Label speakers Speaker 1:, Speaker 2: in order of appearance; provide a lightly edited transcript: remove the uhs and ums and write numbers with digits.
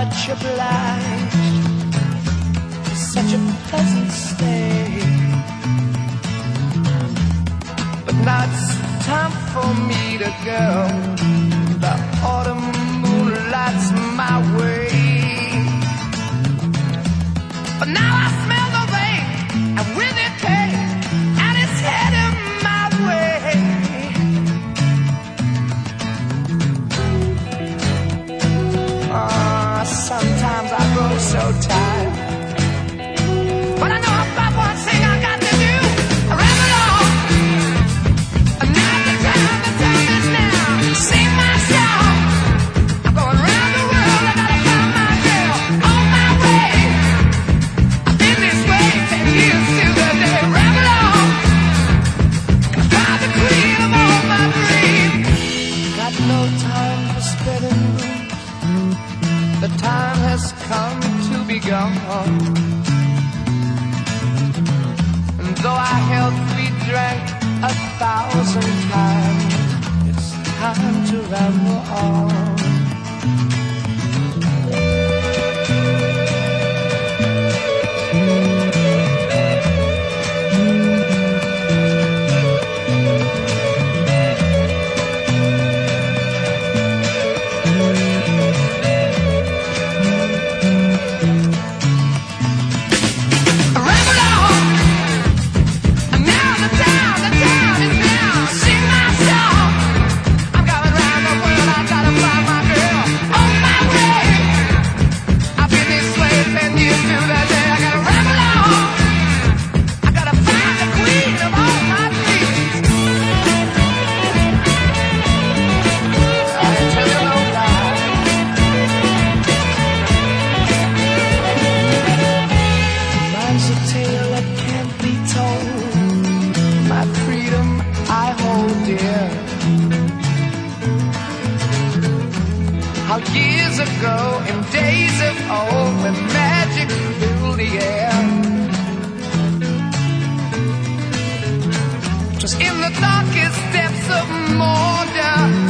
Speaker 1: much obliged for such a pleasant stay. But now it's time for me to go. The autumn moonlight's my way. But now I smell the rain, and with it came, and it's heading my way. Sometimes I grow so tired, but I know about one thing I got to do. I ramble on, and now the time is now. Sing my song, I'm going round the world. I gotta find my girl on my way. I've been this way 10 years to the day. Ramble on, and find the queen of all my dreams. Got no time for spreading rumors. The time has come to be gone. And though our health we drank 1,000 times, it's time to ramble on. Years ago, in days of old, when magic filled the air, 'twas in the darkest depths of Mordor